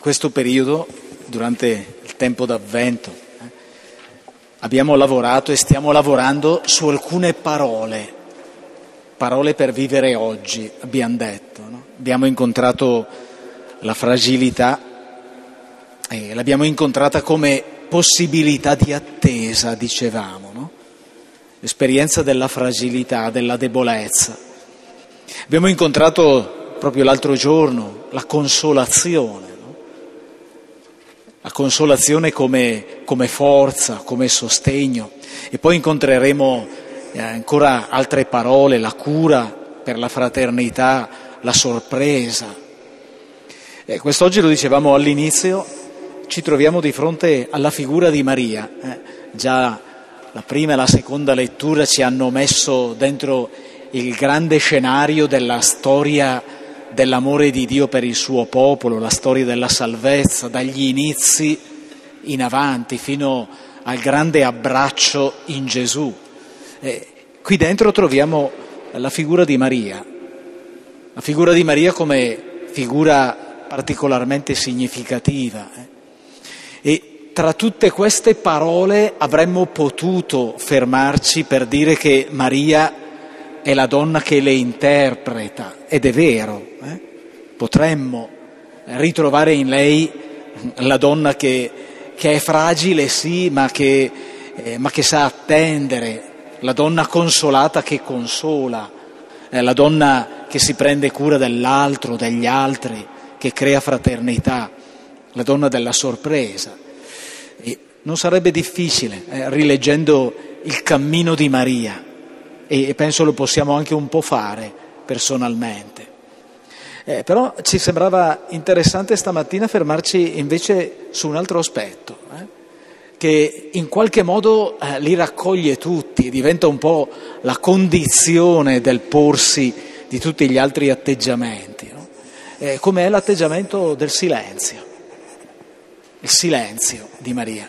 questo periodo, durante il tempo d'Avvento, abbiamo lavorato e stiamo lavorando su alcune parole per vivere oggi, abbiamo detto, no? Abbiamo incontrato la fragilità e l'abbiamo incontrata come possibilità di attesa, dicevamo, no? L'esperienza della fragilità, della debolezza. Abbiamo incontrato proprio l'altro giorno la consolazione, no? La consolazione come forza, come sostegno, e poi incontreremo ancora altre parole, la cura per la fraternità, la sorpresa. Quest'oggi, lo dicevamo all'inizio, ci troviamo di fronte alla figura di Maria. Già la prima e la seconda lettura ci hanno messo dentro il grande scenario della storia dell'amore di Dio per il suo popolo, la storia della salvezza, dagli inizi in avanti fino al grande abbraccio in Gesù. Qui dentro troviamo la figura di Maria come figura particolarmente significativa. E tra tutte queste parole avremmo potuto fermarci per dire che Maria è la donna che le interpreta, ed è vero, potremmo ritrovare in lei la donna che è fragile, sì, ma che sa attendere, la donna consolata che consola, la donna che si prende cura dell'altro, degli altri, che crea fraternità, la donna della sorpresa. E non sarebbe difficile, rileggendo il cammino di Maria, e penso lo possiamo anche un po' fare personalmente. Però ci sembrava interessante stamattina fermarci invece su un altro aspetto, che in qualche modo li raccoglie tutti, diventa un po' la condizione del porsi di tutti gli altri atteggiamenti, no? Come è l'atteggiamento del silenzio, il silenzio di Maria.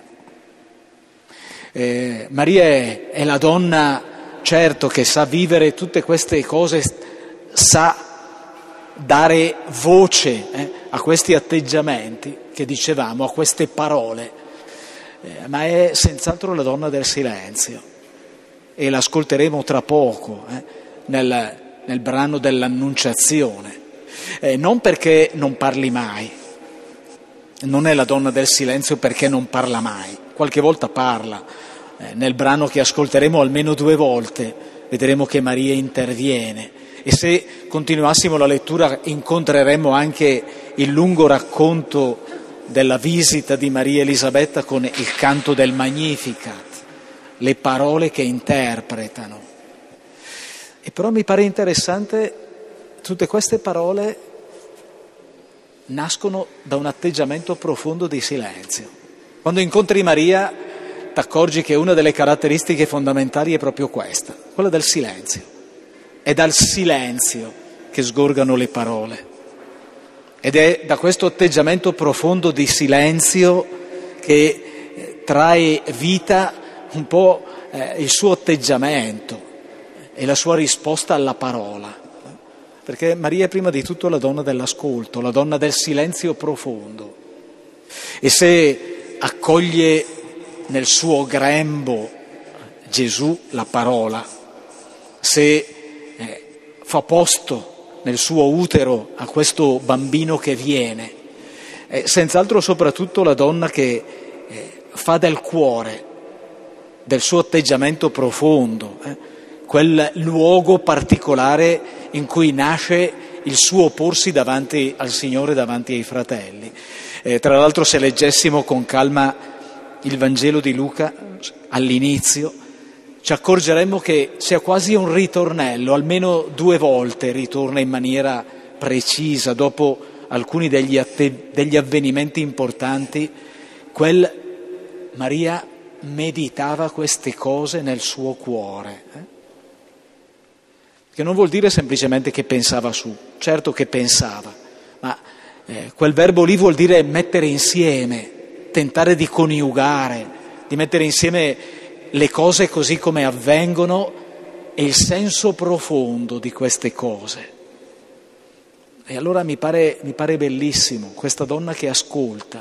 Maria è la donna, certo, che sa vivere tutte queste cose, sa dare voce a questi atteggiamenti che dicevamo, a queste parole, ma è senz'altro la donna del silenzio, e l'ascolteremo tra poco nel brano dell'Annunciazione. Non perché non parli mai, non è la donna del silenzio perché non parla mai, qualche volta parla. Nel brano che ascolteremo almeno 2 volte vedremo che Maria interviene, e se continuassimo la lettura incontreremo anche il lungo racconto della visita di Maria Elisabetta con il canto del Magnificat, le parole che interpretano. E però mi pare interessante, tutte queste parole nascono da un atteggiamento profondo di silenzio. Quando incontri Maria ti accorgi che una delle caratteristiche fondamentali è proprio questa, quella del silenzio. È dal silenzio che sgorgano le parole. Ed è da questo atteggiamento profondo di silenzio che trae vita un po' il suo atteggiamento e la sua risposta alla parola. Perché Maria è prima di tutto la donna dell'ascolto, la donna del silenzio profondo. E se accoglie nel suo grembo Gesù, la parola, se fa posto nel suo utero a questo bambino che viene, senz'altro soprattutto la donna che fa del cuore, del suo atteggiamento profondo, quel luogo particolare in cui nasce il suo porsi davanti al Signore, davanti ai fratelli. Tra l'altro, se leggessimo con calma il Vangelo di Luca all'inizio, ci accorgeremmo che c'è quasi un ritornello, almeno 2 volte ritorna in maniera precisa, dopo alcuni degli avvenimenti importanti, Maria meditava queste cose nel suo cuore. Che non vuol dire semplicemente che pensava su, certo che pensava, ma quel verbo lì vuol dire mettere insieme, tentare di coniugare, di mettere insieme le cose così come avvengono e il senso profondo di queste cose. E allora mi pare bellissimo questa donna che ascolta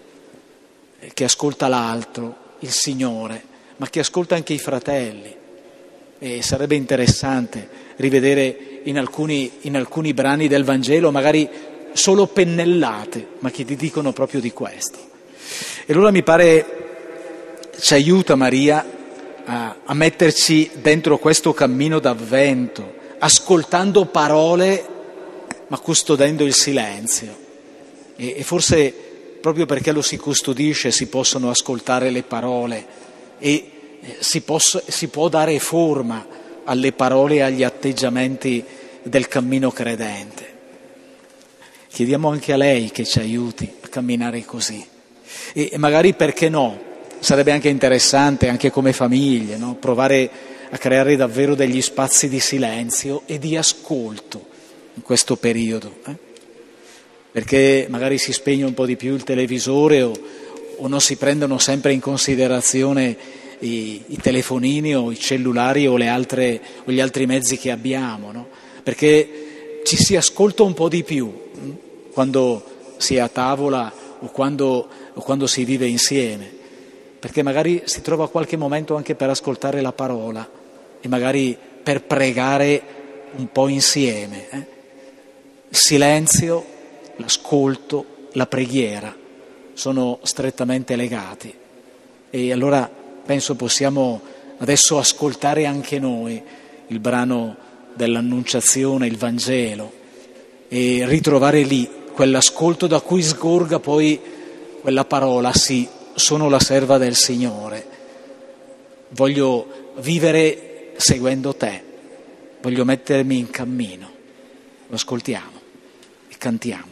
l'altro, il Signore, ma che ascolta anche i fratelli. E sarebbe interessante rivedere in alcuni brani del Vangelo, magari solo pennellate, ma che ti dicono proprio di questo. E allora mi pare ci aiuta Maria a metterci dentro questo cammino d'avvento, ascoltando parole ma custodendo il silenzio. E forse proprio perché lo si custodisce si possono ascoltare le parole e si può dare forma alle parole e agli atteggiamenti del cammino credente. Chiediamo anche a lei che ci aiuti a camminare così. E magari, perché no, sarebbe anche interessante, anche come famiglie, no? Provare a creare davvero degli spazi di silenzio e di ascolto in questo periodo, perché magari si spegne un po' di più il televisore o non si prendono sempre in considerazione i telefonini o i cellulari o gli altri mezzi che abbiamo, no? Perché ci si ascolta un po' di più quando si è a tavola o quando si vive insieme, perché magari si trova qualche momento anche per ascoltare la parola e magari per pregare un po' insieme. Il silenzio, l'ascolto, la preghiera sono strettamente legati e allora penso possiamo adesso ascoltare anche noi il brano dell'Annunciazione, il Vangelo, e ritrovare lì quell'ascolto da cui sgorga poi quella parola: sì, sono la serva del Signore, voglio vivere seguendo te, voglio mettermi in cammino. Lo ascoltiamo e cantiamo.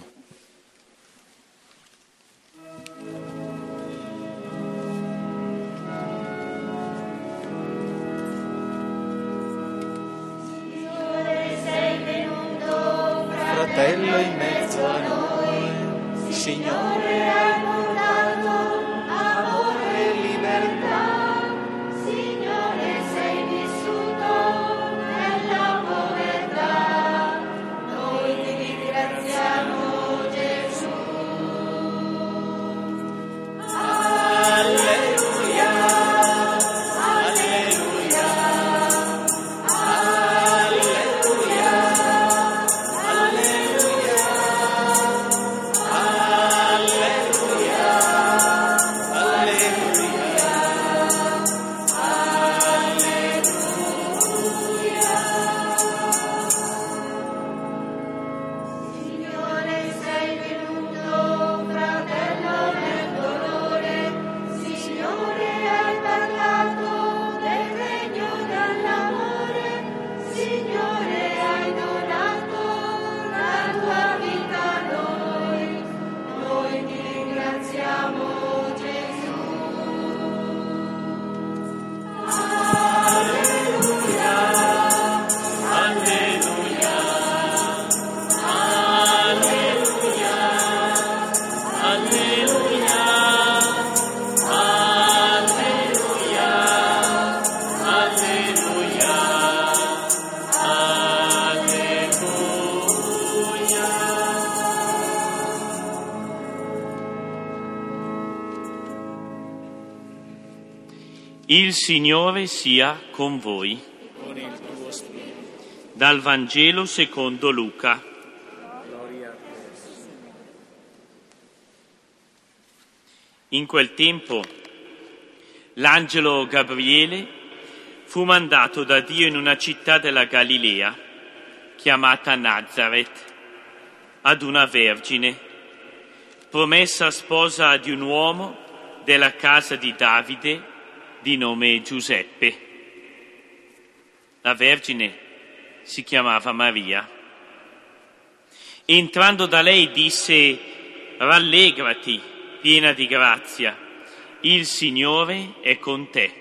Fratello in mezzo a noi, Signore hai dato amore e libertà, Signore sei vissuto nella povertà, noi ti ringraziamo Gesù. Alleluia, alleluia, alleluia. Il Signore sia con voi. Con il tuo spirito. Dal Vangelo secondo Luca. Gloria a te. In quel tempo l'angelo Gabriele fu mandato da Dio in una città della Galilea, chiamata Nazaret, ad una vergine, promessa sposa di un uomo della casa di Davide, di nome Giuseppe. La Vergine si chiamava Maria. Entrando da lei disse: «Rallegrati, piena di grazia, il Signore è con te».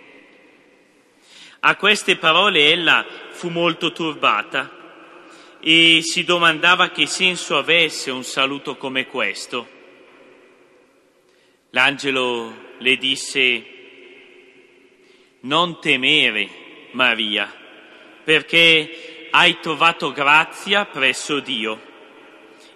A queste parole ella fu molto turbata e si domandava che senso avesse un saluto come questo. L'angelo le disse: «Non temere, Maria, perché hai trovato grazia presso Dio.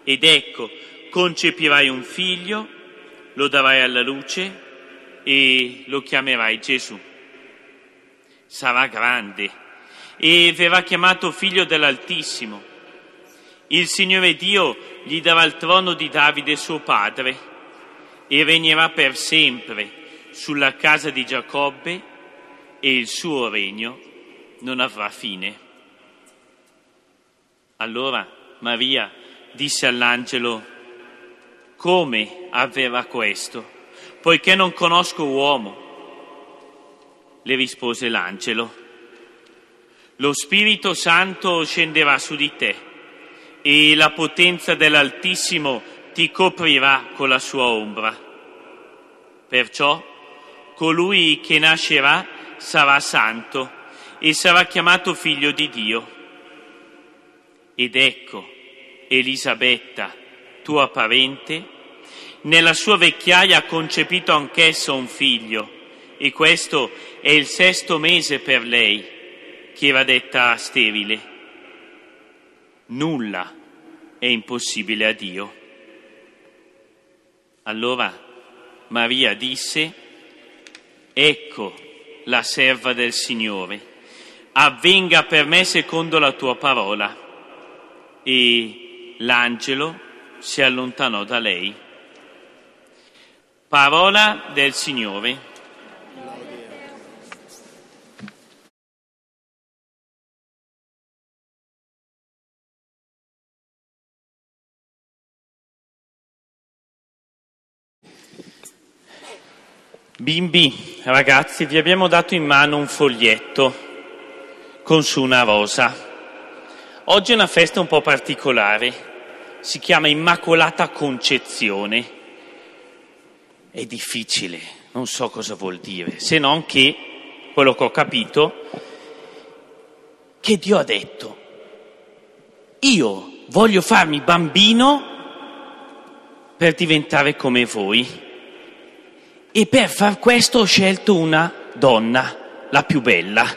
Ed ecco, concepirai un figlio, lo darai alla luce e lo chiamerai Gesù. Sarà grande e verrà chiamato figlio dell'Altissimo. Il Signore Dio gli darà il trono di Davide suo padre e regnerà per sempre sulla casa di Giacobbe e il suo regno non avrà fine. Allora Maria disse all'angelo: come avverrà questo, poiché non conosco uomo? Le rispose l'angelo: lo Spirito Santo scenderà su di te e la potenza dell'Altissimo ti coprirà con la sua ombra. Perciò colui che nascerà sarà santo e sarà chiamato figlio di Dio. Ed ecco, Elisabetta, tua parente, nella sua vecchiaia ha concepito anch'essa un figlio, e questo è il 6° mese per lei, che era detta sterile. Nulla è impossibile a Dio. Allora Maria disse: ecco la serva del Signore, avvenga per me secondo la tua parola. E l'angelo si allontanò da lei. Parola del Signore. Bimbi, ragazzi, vi abbiamo dato in mano un foglietto con su una rosa. Oggi è una festa un po' particolare, si chiama Immacolata Concezione. È difficile, non so cosa vuol dire, se non che, quello che ho capito, che Dio ha detto: io voglio farmi bambino per diventare come voi, e per far questo ho scelto una donna, la più bella,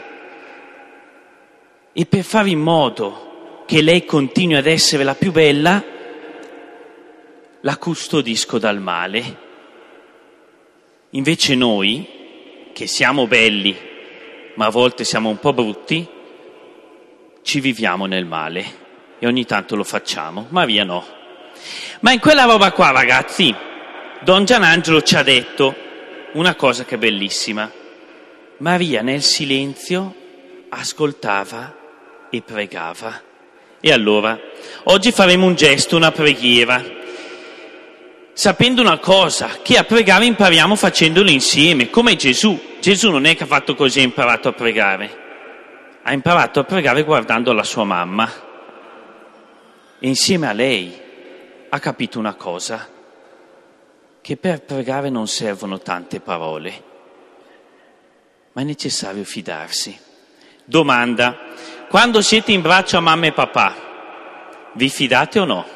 e per fare in modo che lei continui ad essere la più bella, la custodisco dal male. Invece noi, che siamo belli, ma a volte siamo un po' brutti, ci viviamo nel male e ogni tanto lo facciamo. Maria no. Ma in quella roba qua, ragazzi, Don Gianangelo ci ha detto una cosa che è bellissima. Maria nel silenzio ascoltava e pregava. E allora, oggi faremo un gesto, una preghiera, sapendo una cosa, che a pregare impariamo facendolo insieme, come Gesù. Gesù non è che ha fatto così e ha imparato a pregare, ha imparato a pregare guardando la sua mamma. E insieme a lei ha capito una cosa, che per pregare non servono tante parole, ma è necessario fidarsi. Domanda: quando siete in braccio a mamma e papà, vi fidate o no?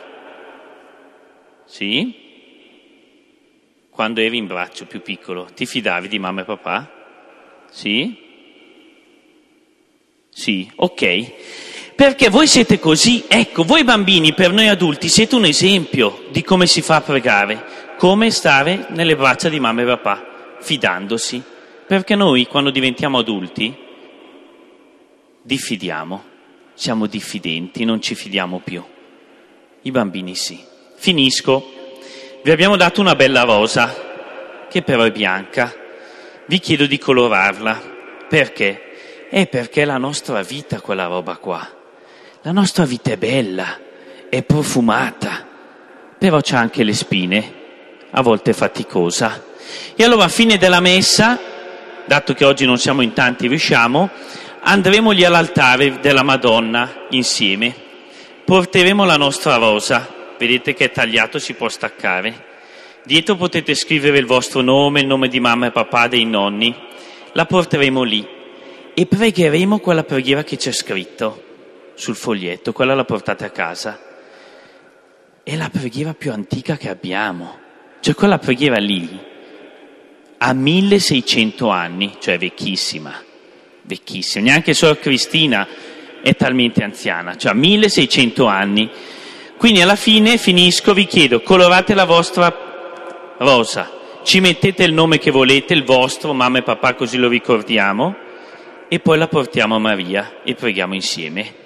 Sì? Quando eri in braccio più piccolo, ti fidavi di mamma e papà? Sì? Sì, ok. Perché voi siete così, ecco, voi bambini per noi adulti siete un esempio di come si fa a pregare, come stare nelle braccia di mamma e papà, fidandosi. Perché noi quando diventiamo adulti diffidiamo, siamo diffidenti, non ci fidiamo più. I bambini sì. Finisco. Vi abbiamo dato una bella rosa, che però è bianca. Vi chiedo di colorarla. Perché? È perché è la nostra vita quella roba qua. La nostra vita è bella, è profumata, però c'ha anche le spine, a volte è faticosa. E allora a fine della messa, dato che oggi non siamo in tanti, riusciamo, andremo lì all'altare della Madonna insieme. Porteremo la nostra rosa, vedete che è tagliato, si può staccare. Dietro potete scrivere il vostro nome, il nome di mamma e papà, dei nonni. La porteremo lì e pregheremo quella preghiera che c'è scritto sul foglietto, quella la portate a casa. È la preghiera più antica che abbiamo, cioè quella preghiera lì ha 1600 anni, cioè vecchissima, neanche Sor Cristina è talmente anziana, cioè ha 1600 anni. Quindi alla fine finisco, vi chiedo, colorate la vostra rosa, ci mettete il nome che volete, il vostro, mamma e papà, così lo ricordiamo, e poi la portiamo a Maria e preghiamo insieme.